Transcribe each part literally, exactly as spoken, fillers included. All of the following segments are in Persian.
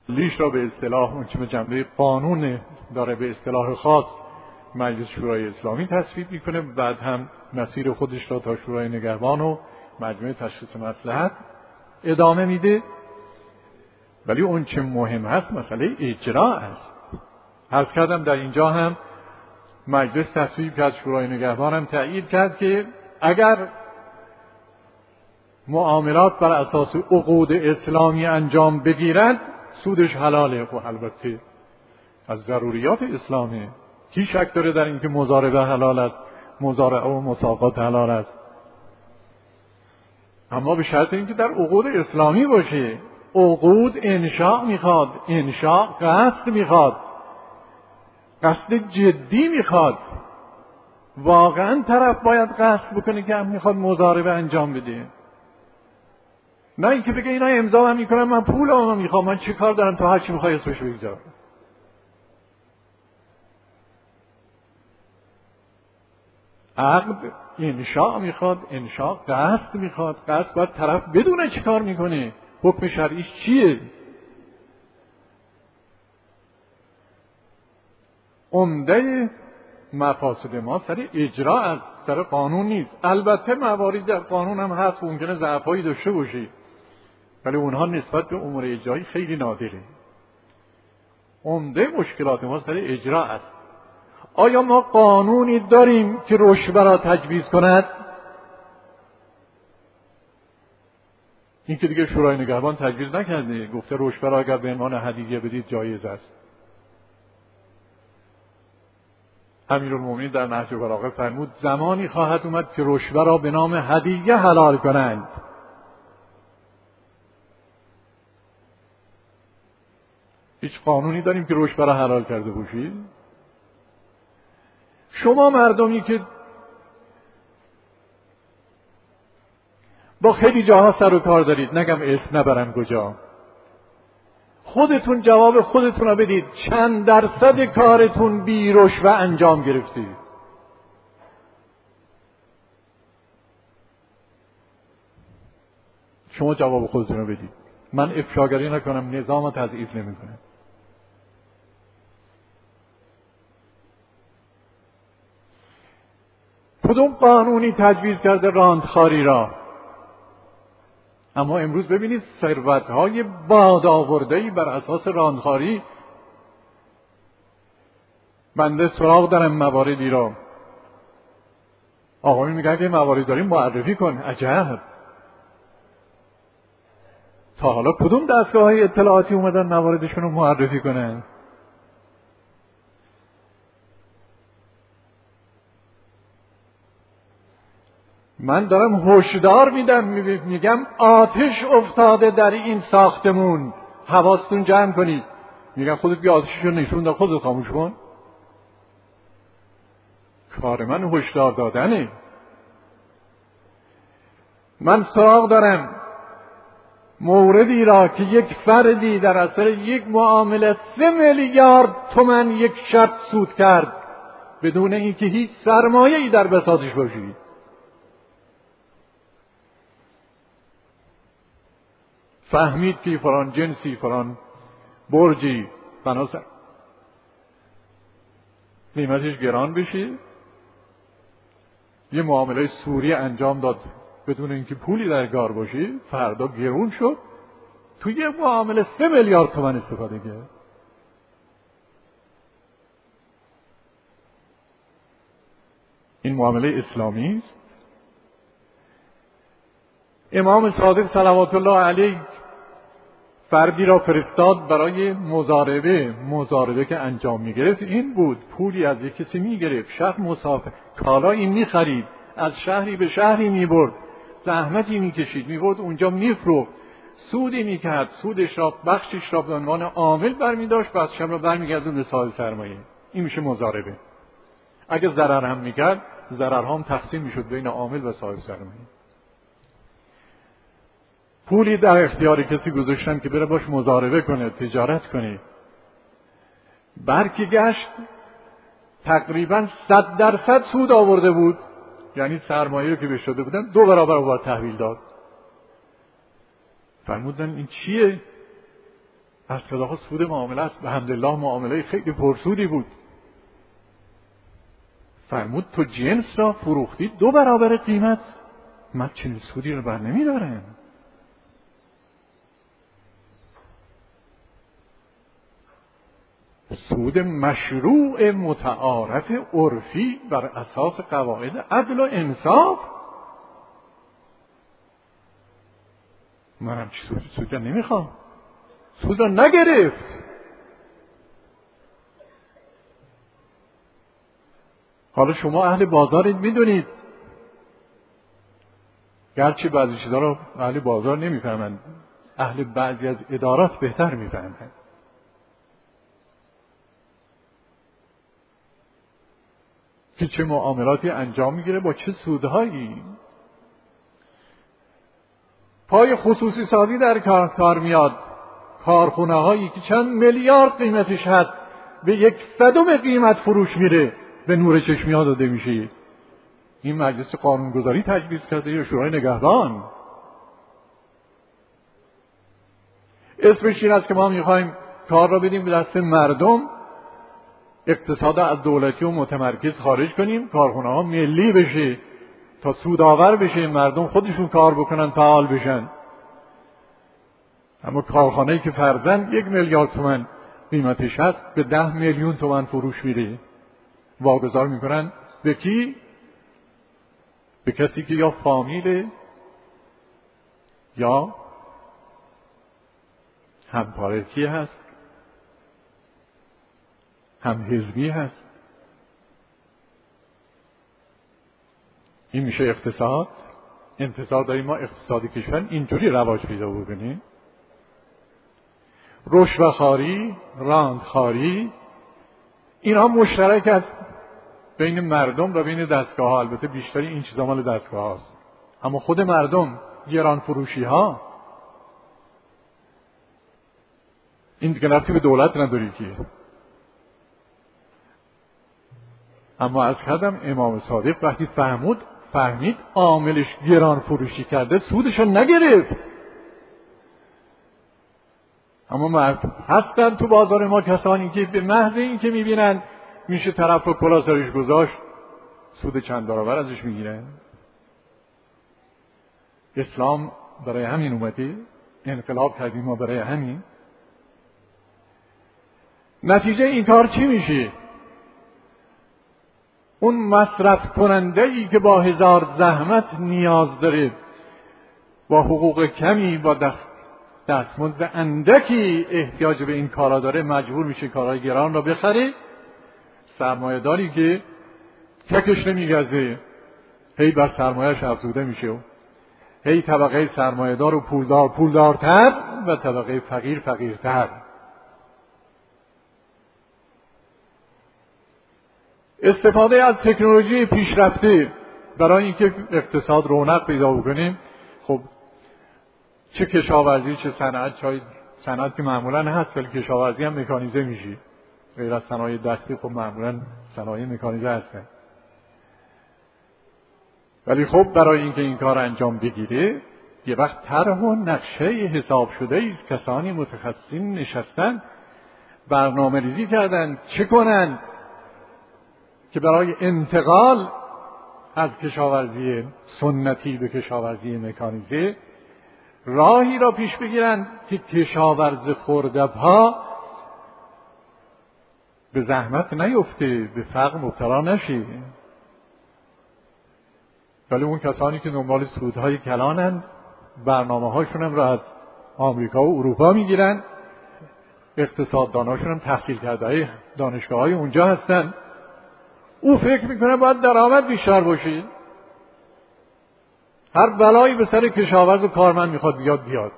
لیش را به اصطلاح اون که به جنبه قانون داره به اصطلاح خاص مجلس شورای اسلامی تصویب میکنه، بعد هم مسیر خودش را تا شورای نگهبان و مجمع تشخیص مصلحت ادامه میده. ولی اون چه مهم هست مسئله اجرا است. عرض کردم در اینجا هم مجلس تصویب کرد، شورای نگهبان هم تأیید کرد که اگر معاملات بر اساس عقود اسلامی انجام بگیرد سودش حلاله. و البته از ضروریات اسلامه. کی شک داره در اینکه مضاربه حلال است، مزارعه و مساقات حلال است، اما به شرط اینکه در عقود اسلامی باشه. عقود انشاء میخواد، انشاء قصد میخواد، قصد جدی میخواد. واقعا طرف باید قصد بکنه که هم میخواد مضاربه انجام بده، نه اینکه بگه اینا امضا هم میکنم من پول هم میخوام، من چه کار دارم تا هر چی میخوای اسمش بگذار. عقد انشاء میخواد، انشاء قصد میخواد. قصد باید طرف بدونه چه کار میکنه، حکم شرعیش چیه. عمده مفاسد ما سر اجرا است، سر قانون نیست. البته مواردی در قانون هم هست و ممکنه ضعفایی داشته باشه، ولی اونها نسبت به امور اجرایی خیلی نادره. عمده مشکلات ما سر اجرا است. آیا ما قانونی داریم که رشوه را تجویز کند؟ این که دیگه شورای نگهبان تجویز نکرده، گفته رشوه را اگر به عنوان هدیه بدید جایز است. امیرالمومنین در نهج البلاغه فرمود زمانی خواهد اومد که رشوه را به نام هدیه حلال کنند. هیچ قانونی داریم که رشوه را حلال کرده باشید؟ شما مردمی که با خیلی جاها سر و کار دارید، نگم اسم نبرم کجا، خودتون جواب خودتون رو بدید. چند درصد کارتون بی رشوه انجام گرفتید؟ شما جواب خودتون رو بدید. من افشاگری نکنم، نظام رو تضعیف نمی‌کنم. کدوم قانونی تجویز کرده راندخاری را؟ اما امروز ببینید ثروت‌های بادآورده‌ای بر اساس راندخاری. بنده سراغ دارم مواردی را، آقایی میگن که موارد داریم معرفی کن. عجب، تا حالا کدوم دستگاه‌های اطلاعاتی اومدن مواردشون رو معرفی کنن؟ من دارم هشدار میدم، میگم آتش افتاده در این ساختمون، حواستون جمع کنید. میگن خودت بیا آتشش رو نشون ده، خودت خاموش کن. کار من هشدار دادنه. من سراغ دارم موردی را که یک فردی در اثر یک معامله سه میلیارد تومان یک شب سود کرد بدون اینکه هیچ سرمایه‌ای در بساطش باشید. فهمید که فلان جنسی، فلان برجی بناسر قیمتش گران بشه، یه معامله سوری انجام داد بدون اینکه پولی در کار باشه، فردا گرون شد، توی یه معامله سه میلیارد تومان استفاده کرد. این معامله اسلامی است. امام صادق صلوات الله علیه فردی را فرستاد برای مضاربه. مضاربه که انجام میگرفت این بود، پولی از یک کسی میگرفت، شخص مسافر کالایی میخرید، از شهری به شهری میبرد، زحمتی میکشید، میبرد اونجا میفروخت، سودی میکرد، سودش را بخشش را به عنوان عامل برمیداشت، بخشش را برمیگردون به صاحب سرمایه. این میشه مضاربه. اگه ضرر هم میکرد، ضررها هم تقسیم میشد بین عامل و صاحب سرمایه. پولی در اختیار کسی گذاشتن که بره باش مضاربه کنه، تجارت کنه. برکی گشت تقریبا صد درصد سود آورده بود، یعنی سرمایه رو که بهش داده بودن دو برابر رو باید تحویل داد. فرمودن این چیه؟ از خدا سود معامله است. به حمدالله معامله خیلی پرسودی بود. فرمود تو جنس را فروختی دو برابر قیمت، من چنین سودی رو بر نمیدارم. سود مشروع متعارف عرفی بر اساس قواعد عدل و انصاف. منم چی سود سود نمیخوام، سود رو نگرفت. حالا شما اهل بازارید، میدونید، گرچه بعضی چیزا رو اهل بازار نمیفهمند، اهل بعضی از ادارات بهتر میفهمند. که چه معاملاتی انجام میگیره با چه سودهایی. پای خصوصی سازی در کار کار میاد. کارخونه هایی که چند میلیارد قیمتش هست به یک صدم قیمت فروش میره، به نور چشمی ها داده میشه. این مجلس قانونگذاری تجویز کرده یا شورای نگهبان؟ اسمش این است که ما میخوایم کار را بدیم به دست مردم، اقتصاد از دولتی و متمرکز خارج کنیم، کارخونه ها ملی بشه تا سودآور بشه، مردم خودشون کار بکنن، فعال بشن. اما کارخانه‌ای که فرضاً یک میلیارد تومان قیمتش هست به ده میلیون تومان فروش میره، واگذار میکنن به کی؟ به کسی که یا فامیل یا همپارکی هست، هم حزبی هست. این میشه اقتصاد. انتظار داریم ما اقتصاد کشور اینجوری رواج پیدا بکنیم؟ رشوه‌خواری، راندخواری، اینا مشترک است بین مردم و بین دستگاه ها. البته بیشتری این چیزا مال دستگاه هاست، اما خود مردم، گران فروشی ها، این دیگه ربطی به دولت نداری که. اما از کردم امام صادق وقتی فهمود فهمید عاملش گران فروشی کرده، سودشو نگرفت. اما هستن تو بازار ما کسانی که به محض این که میبینن میشه طرف رو کلا سرش گذاشت، سود چند برابر ازش میگیرن. اسلام برای همین اومده، انقلاب کردیم ما برای همین. نتیجه این کار چی میشه؟ اون مصرف کننده ای که با هزار زحمت نیاز داره، با حقوق کمی، با دست دستمزد اندکی احتیاج به این کارا داره، مجبور میشه کارهای گران را بخره. سرمایه داری که ککش نمیگزه، هی بر سرمایهش افزوده میشه، هی طبقه سرمایه دار و پولدار پولدارتر و طبقه فقیر فقیرتر. استفاده از تکنولوژی پیشرفته برای اینکه اقتصاد رونق پیدا بکنیم. خب چه کشاورزی چه صنعت، چای صنعت که معمولا هست ولی کشاورزی هم مکانیزه میشه، غیر از صنایع دستی خب معمولا صنایع مکانیزه هستن. ولی خب برای اینکه این کار انجام بگیره یه وقت طرح و نقشه حساب شده است. کسانی متخصصین نشستن برنامه ریزی کردن چه کنن که برای انتقال از کشاورزی سنتی به کشاورزی مکانیزه راهی را پیش بگیرن که کشاورز خرده‌پا به زحمت نیفته، به فقر مبتلا نشه. ولی اون کسانی که دنبال سودهای کلانند برنامه هاشون هم را از آمریکا و اروپا میگیرن، اقتصادداناشون هم تحصیل کرده دانشگاه های اونجا هستن. او فکر میکنه باید درآمد بیشتر باشه، هر بلایی به سر کشاورز و کارمند میخواد بیاد بیاد.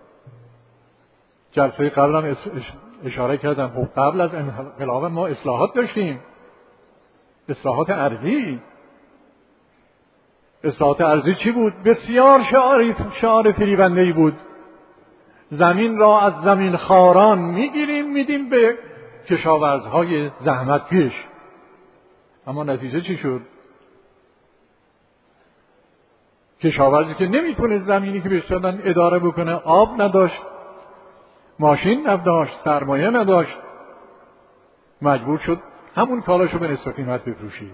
جلسه قبلم اشاره کردم، خب قبل از انقلاب ما اصلاحات داشتیم، اصلاحات ارضی. اصلاحات ارضی چی بود؟ بسیار شعار شعار فریبنده‌ای بود. زمین را از زمین خواران میگیریم میدیم به کشاورزهای زحمت کش. اما نتیجه چی شد؟ کشاورزی که نمیتونه زمینی که بهش دادن اداره بکنه، آب نداشت، ماشین نداشت، سرمایه نداشت، مجبور شد همون کالاشو به نصف قیمت بفروشی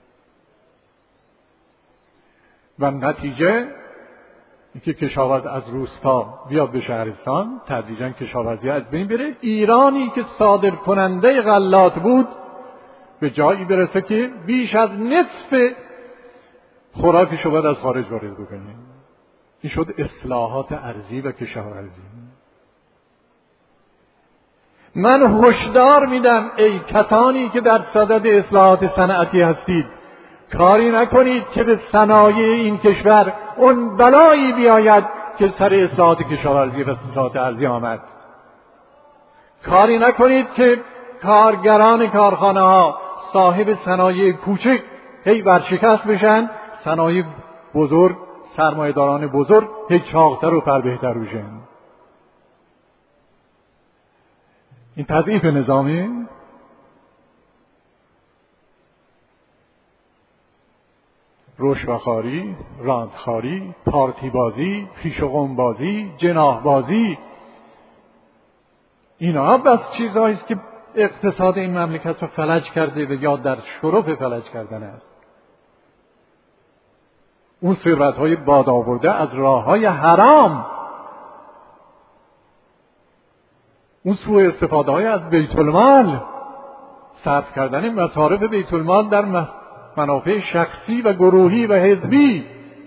و نتیجه اینکه کشاورز از روستا بیاد به شهرستان، تدریجاً کشاورزی از بین بره. ایرانی که صادر کننده غلات بود به جایی برسه که بیش از نصف خوراکشو باید از خارج وارد بکنه. این شد اصلاحات ارضی و کشاورزی. من هشدار میدم ای کسانی که در صدد اصلاحات صنعتی هستید، کاری نکنید که به صنایع این کشور اون بلایی بیاید که سر اصلاحات کشاورزی و اصلاحات ارضی آمد. کاری نکنید که کارگران کارخانه ها، صاحب صنایع کوچک هی ورشکست بشن، صنایع بزرگ، سرمایه‌داران بزرگ هی چاق‌تر و فربهتر بشن. این تضعیف نظامی رشوه‌خواری، راندخواری، پارتی بازی، خویش و قوم بازی، جناح بازی، اینا بس چیزهایی است که اقتصاد این مملکت رو فلج کرده و یا در شرف فلج کردن است. اون ثروت‌های باد آورده از راه‌های حرام، اون سوء استفاده‌های از بیت المال، صرف کردن مصارف بیت المال در منافع شخصی و گروهی و حزبی،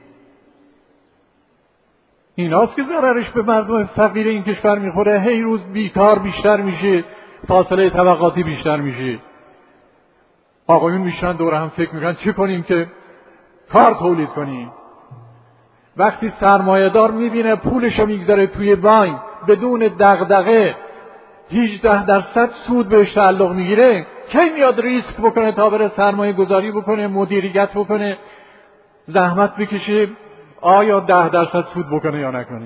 ایناست که ضررش به مردم فقیر این کشور میخوره. هی روز بیکار بیشتر میشه، فاصله طبقاتی بیشتر میشه. آقایون میشن دور هم فکر میکنن چه کنیم که کار تولید کنیم. وقتی سرمایه‌دار میبینه پولشو میگذاره توی بانک بدون دغدغه هجده درصد سود بهش تعلق میگیره، کی میاد ریسک بکنه تا بره سرمایه گذاری بکنه، مدیریت بکنه، زحمت بکشه آیا ده درصد سود بکنه یا نکنه؟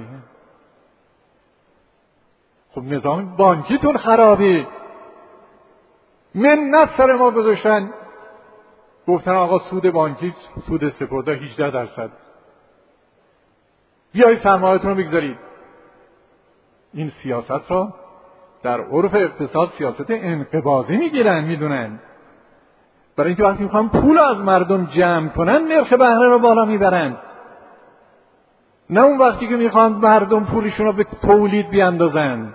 خب نظام بانکیتون خرابه. منت سر ما گذاشتن، گفتن آقا سود بانکی، سود سپرده هجده درصد، بیایید سرمایه‌تون رو بگذارید. این سیاست را در عرف اقتصاد سیاست انقباضی میگیرن، میدونن، برای اینکه وقتی میخوان پول از مردم جمع کنن نرخ بهره رو بالا میبرن، نه اون وقتی که میخوان مردم پولشون رو به تولید بیاندازن.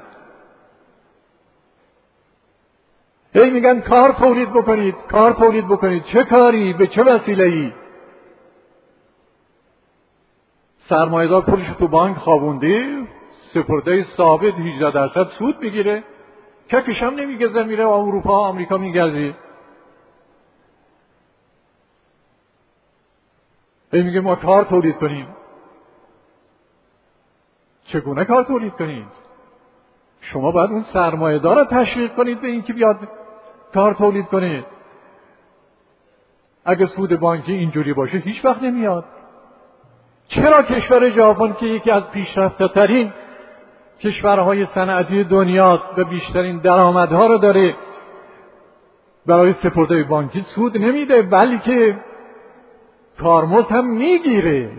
هی میگن کار تولید بکنید، کار تولید بکنید. چه کاری؟ به چه وسیله‌ای؟ سرمایه‌دار پولش تو بانک خوابونده، سپرده ثابت هجده درصد سود میگیره، ککش هم نمیگذره، میره اروپا آمریکا میگرده. هی میگه ما کار تولید کنیم. چگونه کار تولید کنید؟ شما باید اون سرمایه‌دار رو تشویق کنید به اینکه بیاد کار تولید کنه. اگه سود بانکی اینجوری باشه هیچ وقت نمیاد. چرا کشور ژاپن که یکی از پیشرفته‌ترین کشورهای صنعتی دنیاست و بیشترین درآمدها رو داره، برای سپرده بانکی سود نمیده بلکه کارمزد هم میگیره؟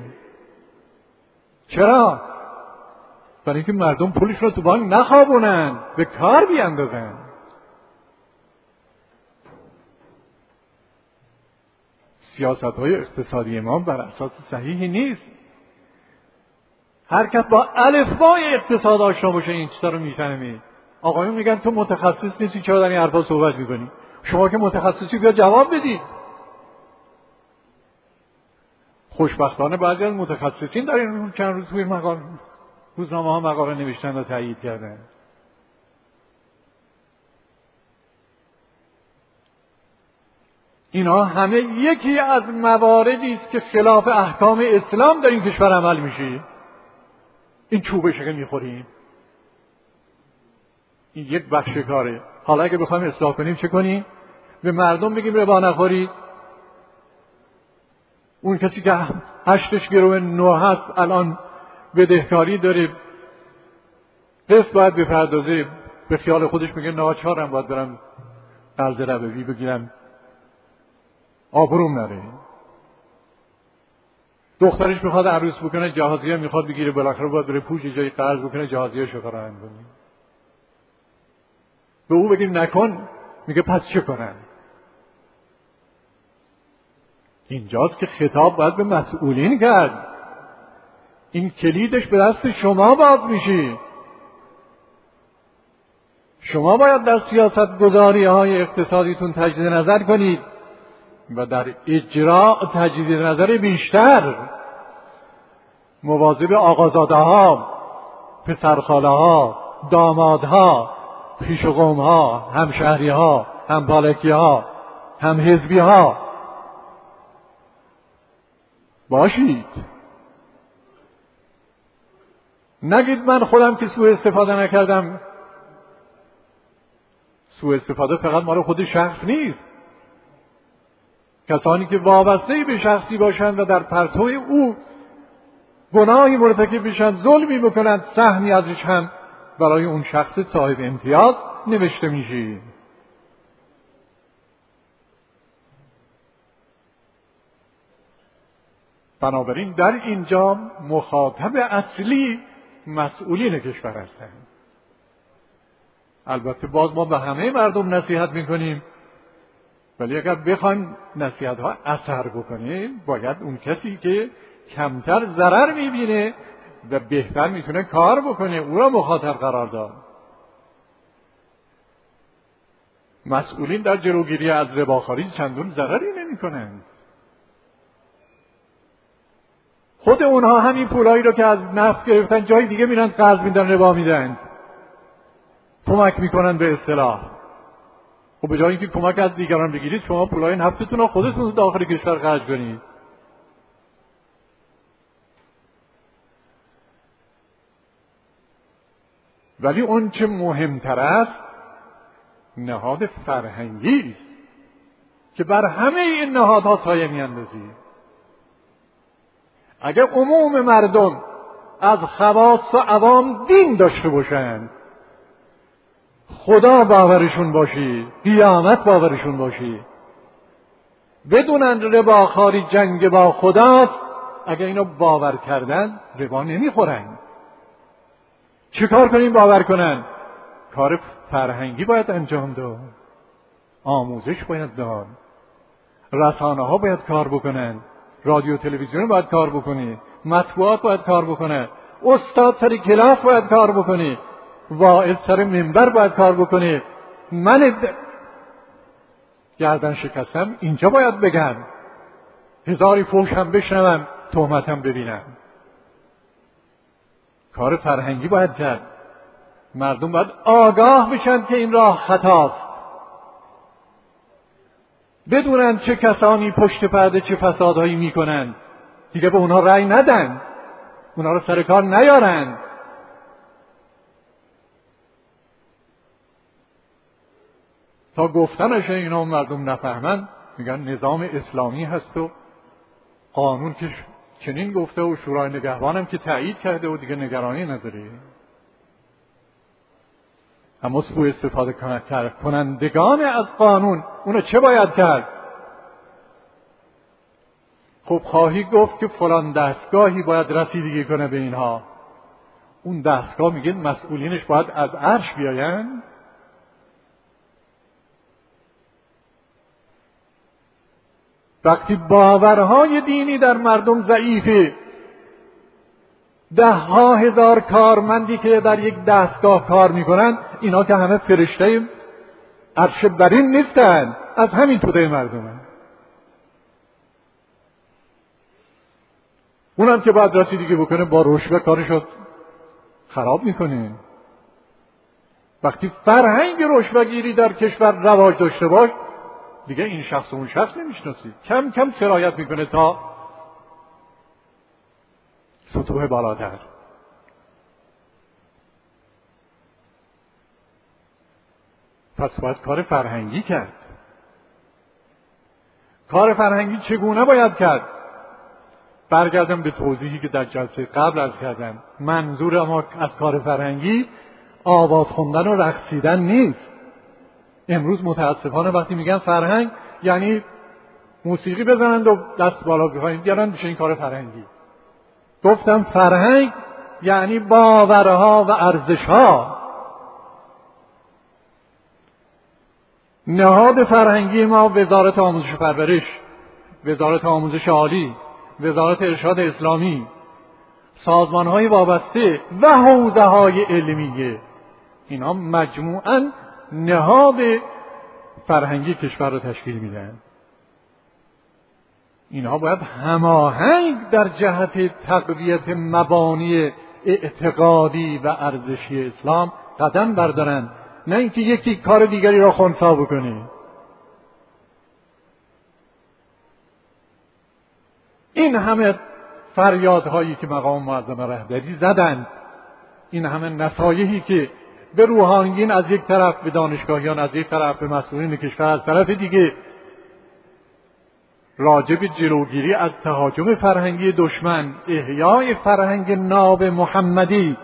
چرا؟ برای اینکه مردم پولش رو تو بانک نخوابونن، به کار بیاندازن. سیاست‌های اقتصادی ما بر اساس صحیحی نیست. هر کس با الفبای اقتصاد آشنا باشه این چیزا رو میفهمه. آقایون میگن تو متخصص نیستی چرا در این حرفا صحبت میکنی؟ شما که متخصصی بیا جواب بدید. خوشبختانه بعضی از متخصصین در این چند روز توی مقال روزنامه ها مقاله نوشتن و تایید کردن. اینا همه یکی از مواردی است که خلاف احکام اسلام در این کشور عمل میشه. این چوبه که میخوریم این یک بخش کاره. حالا اگه بخوایم اصلاح کنیم چه کنیم؟ به مردم بگیم ربا نخورید. اون کسی که هشتش گروه نو هست الان بدهکاری داره، قسط باید بپردازه، به خیال خودش میگه ناچارم باید برم قرض ربوی بگیرم، آبروم نره. دخترش میخواد عروس بکنه، جهازیه میخواد بگیره، بالاخره باید بره پوش جای قرض بکنه، جهازیه شو فراهم کنه. به او بگیم نکن، میگه پس چه کنن؟ اینجاست که خطاب باید به مسئولین کرد. این کلیدش به دست شما باز میشه. شما باید در سیاست گذاری های اقتصادیتون تجدید نظر کنید و در اجرا تجدید نظر بیشتر. مواظب آقازاده ها، پسرخاله ها، دامادها، خویش و قوم ها، همشهری ها، همپالکی ها، هم حزبی ها باشید. نگید من خودم که سوء استفاده نکردم. سوء استفاده فقط مال خود شخص نیست. کسانی که وابسته به شخصی باشند و در پرتو او گناهی مرتکب بشن، ظلمی بکنند، سهمی ازش هم برای اون شخص صاحب امتیاز نوشته میشه. بنابراین در اینجا مخاطب اصلی مسئولین کشور هستند. البته باز ما به همه مردم نصیحت میکنیم، ولی اگر بخوایم نصیحت ها اثر بکنه باید اون کسی که کمتر ضرر میبینه و بهتر میتونه کار بکنه او را مخاطب قرار داد. مسئولین در جلوگیری از رباخواری چندان ضرری نمیکنند. خود اونها همین پولایی رو که از نفت گرفتن جای دیگه میرن قرض میدن، ربا میدن، کمک میکنن به اصلاح. خب به جای اینکه کمک از دیگران بگیرید شما پولای نفتتون رو خودتون داخل کشور خرج کنید. ولی اون چه مهمتر است نهاد فرهنگی است که بر همه این نهادها سایه میاندازید. اگر عموم مردم از خواص و عوام دین داشته باشند، خدا باورشون باشی، قیامت باورشون باشی، بدونن رباخواری جنگ با خداست، اگر اینو باور کردن ربا نمیخورن. چه کار کنیم باور کنن؟ کار فرهنگی باید انجام داد، آموزش باید داد، رسانه ها باید کار بکنن، رادیو تلویزیون باید کار بکنی، مطبوعات باید کار بکنه، استاد سر کلاس باید کار بکنی، واعظ سر منبر باید کار بکنی. من گردن شکستم اینجا باید بگم، هزاری فوشم بشنوم، تهمتم ببینم. کار فرهنگی باید کرد. مردم باید آگاه بشن که این راه خطاست، بدونن چه کسانی پشت پرده چه فسادهایی میکنن، دیگه به اونها رأی ندن، اونها رو سر کار نیارن. تا گفتنش اینا مردم نفهمن میگن نظام اسلامی هست و قانون که چنین گفته و شورای نگهبانم که تایید کرده و دیگه نگرانی نداره. اما سوء استفاده کنندگان از قانون اونو چه باید کرد؟ خب خواهی گفت که فلان دستگاهی باید رسیدگی کنه به اینها. اون دستگاه میگه مسئولینش باید از عرش بیاین. وقتی باورهای دینی در مردم ضعیفه، ده ها هزار کارمندی که در یک دستگاه کار میکنن، اینا که همه فرشته عرش برین نیستن، از همین توده مردمه. اونم که باید رسیدگی بکنه با رشوه کارشو خراب میکنه. وقتی فرهنگ رشوه‌گیری در کشور رواج داشته باش، دیگه این شخص و اون شخص نمیشناسی، کم کم سرایت میکنه تا سطوح بالاتر. پس باید کار فرهنگی کرد. کار فرهنگی چگونه باید کرد؟ برگردم به توضیحی که در جلسه قبل عرض کردم. منظور ما از کار فرهنگی آواز خوندن و رقصیدن نیست. امروز متاسفانه وقتی میگن فرهنگ یعنی موسیقی بزنند و دست بالا بخواین بیارن میشه این کار فرهنگی. گفتم فرهنگ یعنی باورها و ارزشها. نهاد فرهنگی ما وزارت آموزش و پرورش، وزارت آموزش عالی، وزارت ارشاد اسلامی، سازمان‌های وابسته و حوزه‌های علمیه، اینا مجموعاً نهاد فرهنگی کشور رو تشکیل میدن. اینها باید هماهنگ در جهت تقویت مبانی اعتقادی و ارزشی اسلام قدم بردارن، نه اینکه یکی کار دیگری را خنثی بکنه. این همه فریادهایی که مقام معظم رهبری زدند، این همه نصایحی که به روحانیین از یک طرف، به دانشگاهیان از یک طرف، به مسئولین کشور از طرف دیگه، راجع به جلوگیری از تهاجم فرهنگی دشمن، احیای فرهنگ ناب محمدی،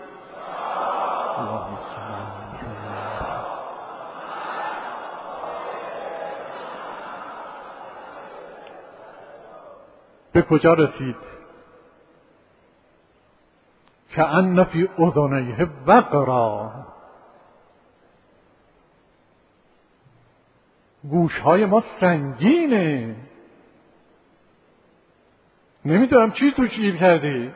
به کجا رسید؟ کأن فی اذنیه وقرا، گوشهای ما سنگینه، نمیدونم چی تو گیر کردی.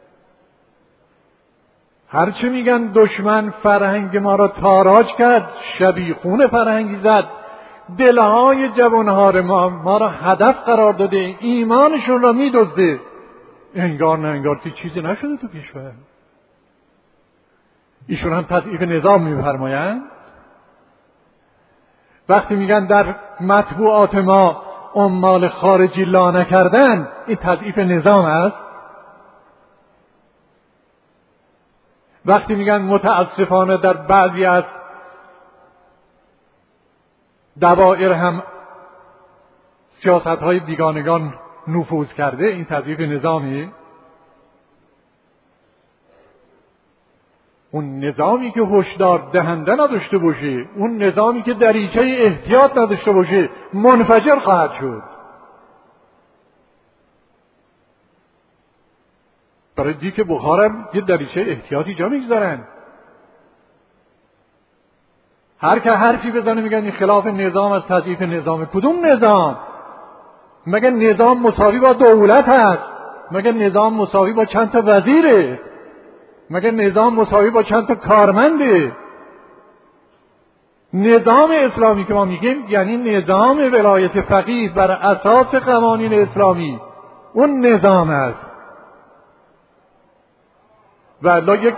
هرچه میگن دشمن فرهنگ ما را تاراج کرد، شبیخون فرهنگی زد، دلهای جوانها ما ما را هدف قرار داده، ایمانشون را میدزده. انگار نه انگار که چیزی نشده تو کشور. ایشون هم تضعیف نظام میفرمایند. وقتی میگن در مطبوعات ما عمال خارجی لانه کردن، این تضعیف نظام است. وقتی میگن متاسفانه در بعضی از دوائر هم سیاست‌های بیگانگان نفوذ کرده، این تضعیف نظامی. اون نظامی که هشدار دهنده نداشته باشه، اون نظامی که دریچه احتیاط نداشته باشه، منفجر خواهد شد. برای دیک بخارم یه دریچه احتیاطی جا میگذارن. هر که حرفی بزنه میگن این خلاف نظام از تضعیف نظام. کدوم نظام؟ مگه نظام مساوی با دولت هست؟ مگه نظام مساوی با چند تا وزیره؟ مگه نظام مساوی با چند تا کارمنده؟ نظام اسلامی که ما میگیم یعنی نظام ولایت فقیه بر اساس قوانین اسلامی، اون نظام است. والا یک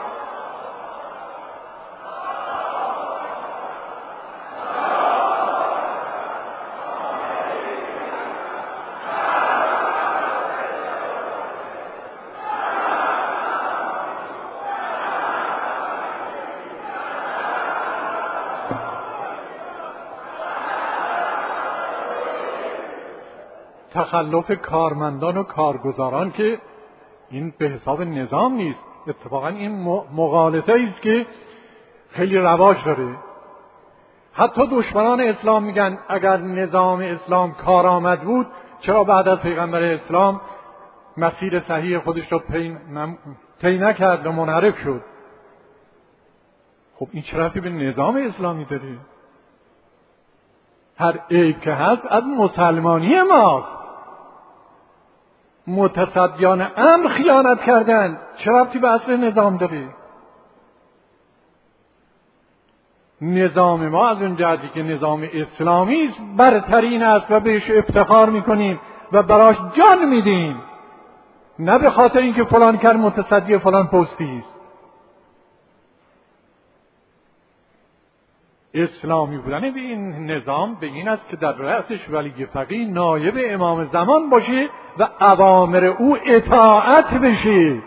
تخلف کارمندان و کارگزاران که این به حساب نظام نیست. اتفاقا این مغالطه است که خیلی رواج داره. حتی دشمنان اسلام میگن اگر نظام اسلام کارآمد بود چرا بعد از پیغمبر اسلام مسیر صحیح خودش رو طی نکرد و منحرف شد؟ خب این چه ربطی به نظام اسلامی داره؟ هر عیب که هست از مسلمانی ماست. متصدیان امر خیانت کردند، چه ربطی به اصل نظام داره؟ نظام ما از اون جهتی که نظام اسلامی است برترین است و بهش افتخار میکنیم و براش جان میدیم، نه به خاطر اینکه فلان کرد متصدی فلان پستی است. اسلامی بودن به این نظام به این است که در رأسش ولی فقیه نایب امام زمان باشه و اوامر او اطاعت بشه.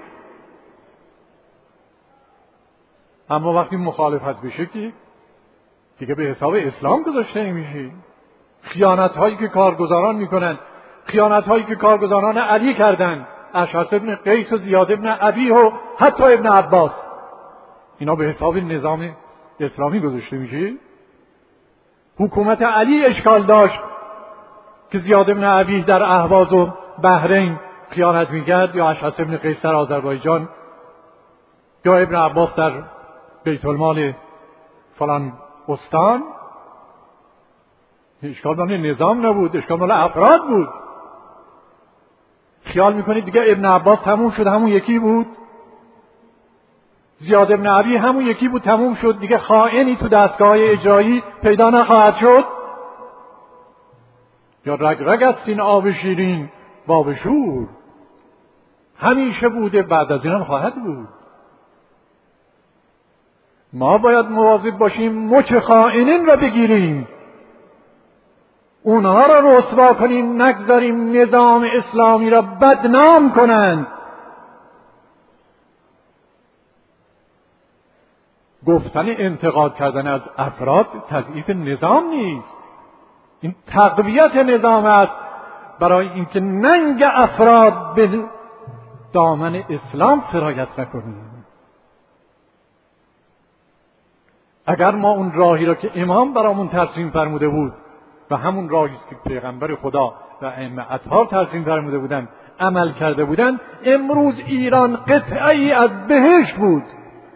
اما وقتی مخالفت بشه که دیگه به حساب اسلام گذاشته نمیشه. خیانت هایی که کارگزاران میکنن، خیانت هایی که کارگزاران علی کردن، اشعث ابن قیس و زیاد ابن ابیه و حتی ابن عباس، اینا به حساب نظام اسلامی گذاشته میشه. حکومت علی اشکال داشت که زیاد ابن ابیه در اهواز و بحرین خیانت میکرد، یا اشعث ابن قیس در آذربایجان، یا ابن عباس در بیت المال فلان استان. اشکال مال نظام نبود، اشکال مال افراد بود. خیال میکنید دیگه ابن عباس تموم شد همون یکی بود؟ زیاد ابن عبی همون یکی بود تموم شد دیگه؟ خائنی تو دستگاه اجرایی پیدا نخواهد شد؟ یا رگ رگ است این آب شیرین باب شور، همیشه بوده بعد از این هم خواهد بود. ما باید مواظب باشیم مچ خائنین را بگیریم، اونها را رسوا کنیم، نگذاریم نظام اسلامی را بدنام کنند. گفتن انتقاد کردن از افراد تضعیف نظام نیست، این تقویت نظام است برای اینکه ننگ افراد به دامن اسلام سرایت نکنیم. اگر ما اون راهی را که امام برامون ترسیم فرموده بود و همون راهی است که پیغمبر خدا و ائمه اطهار ترسیم فرموده بودند عمل کرده بودند، امروز ایران قطعه‌ای از بهشت بود.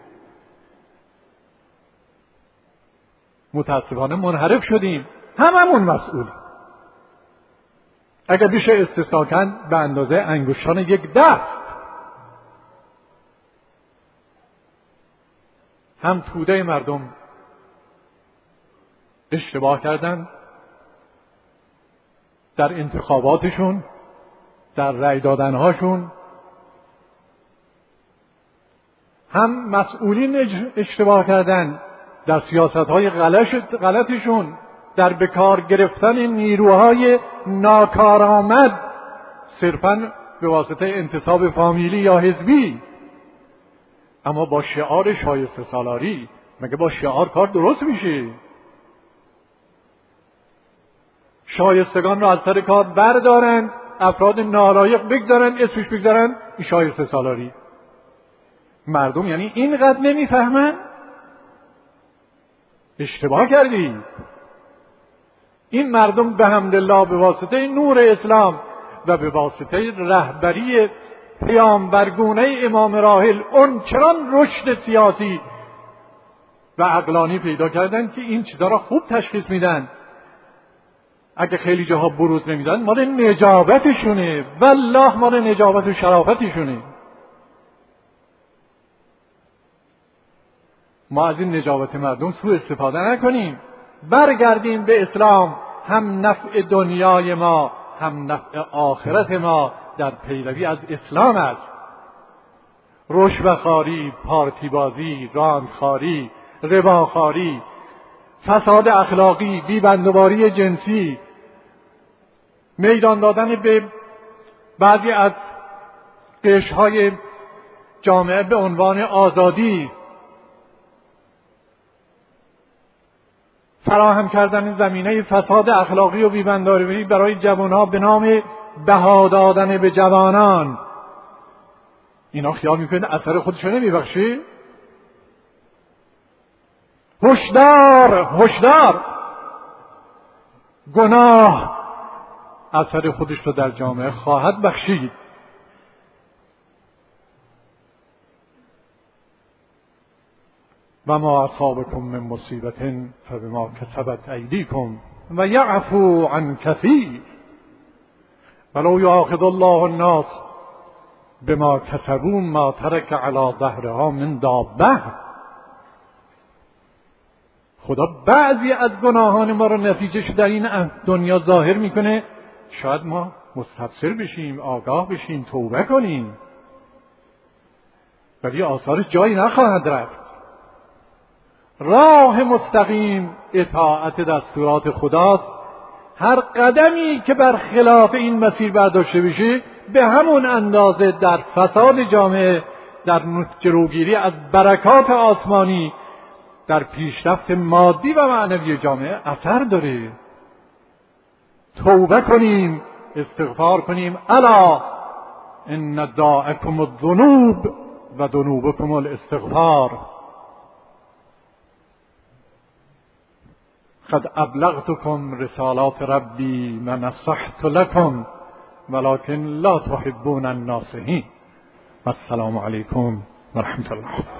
متاسفانه منحرف شدیم، هممون مسئولیم. اگر بشه استثنا کند به اندازه انگشتان یک دست. هم توده مردم اشتباه کردن در انتخاباتشون، در رأی دادنهاشون، هم مسئولین اشتباه کردن در سیاست‌های غلطشون، در بکار گرفتن نیروهای ناکارآمد صرفاً به واسطه انتصاب فامیلی یا حزبی. اما با شعار شایسته سالاری مگه با شعار کار درست میشه؟ شایستگان را از سر کار بردارند، افراد نالایق بگذارند، اسمش بگذارند این شایسته سالاری. مردم یعنی اینقدر نمیفهمن؟ اشتباه کردی. این مردم به حمدالله به واسطه نور اسلام و به واسطه رهبری پیامبرگونه امام راحل اون چنان رشد سیاسی و عقلانی پیدا کردن که این چیزا را خوب تشخیص میدن. اگه خیلی جاها بروز نمیدن مال نجابتشونه، والله مال نجابت و شرافتشونه. ما از این نجابت مردم سوء استفاده نکنیم، برگردیم به اسلام. هم نفع دنیای ما هم نفع آخرت ما در پیروی از اسلام است. رشوه‌خواری، پارتی بازی، راندخواری، رباخواری، فساد اخلاقی، بیبندوباری جنسی، میدان دادن به بعضی از قشرهای جامعه به عنوان آزادی، فراهم کردن زمینه فساد اخلاقی و بیبندوباری برای جوانها به نام بها دادن به جوانان. اینا خیال میکنه اثر خودشو نمیبخشه؟ هشدار هشدار، گناه اثر خودش رو در جامعه خواهد بخشید. و ما اصابکم من مصیبت فبما کسبت ایدیکم و یعفو عن کثیر ولو یؤاخذ الله الناس بما کسبوا ما ترک علی ظهرها من دابه. خدا بعضی از گناهان ما رو نتیجهش در این دنیا ظاهر میکنه، شاید ما مستبصر بشیم، آگاه بشیم، توبه کنیم، ولی آثارش جایی نخواهد رفت. راه مستقیم اطاعت دستورات خداست. هر قدمی که بر خلاف این مسیر برداشته بشه به همون اندازه در فساد جامعه، در جلوگیری از برکات آسمانی، در پیشرفت مادی و معنوی جامعه اثر داره. توبه کنیم، استغفار کنیم. الا ان داءکم الذنوب و ذنوبکم الاستغفار. قد ابلغتكم رسالات ربی و نصحت لكم ولكن لا تحبون الناصحین. السلام علیکم و رحمت الله.